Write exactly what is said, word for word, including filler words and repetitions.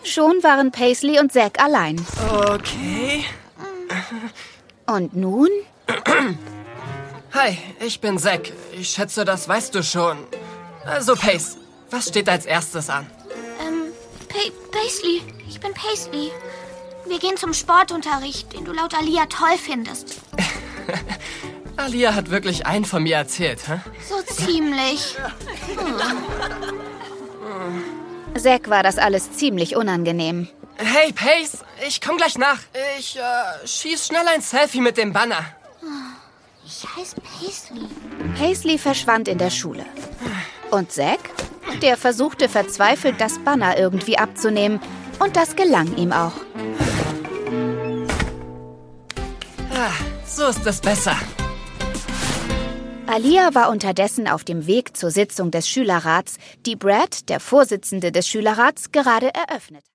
Schon waren Paisley und Zack allein. Okay. Und nun? Hi, ich bin Zack. Ich schätze, das weißt du schon. Also, Pace, was steht als erstes an? Ähm, pa Paisley. Ich bin Paisley. Wir gehen zum Sportunterricht, den du laut Alia toll findest. Alia hat wirklich einen von mir erzählt, hä? So ziemlich. Zack war das alles ziemlich unangenehm. Hey, Pace, ich komm gleich nach. Ich, äh, schieß schnell ein Selfie mit dem Banner. Ich heiße Paisley. Paisley verschwand in der Schule. Und Zack? Der versuchte verzweifelt, das Banner irgendwie abzunehmen. Und das gelang ihm auch. Ah, so ist es besser. Alia war unterdessen auf dem Weg zur Sitzung des Schülerrats, die Brad, der Vorsitzende des Schülerrats, gerade eröffnet.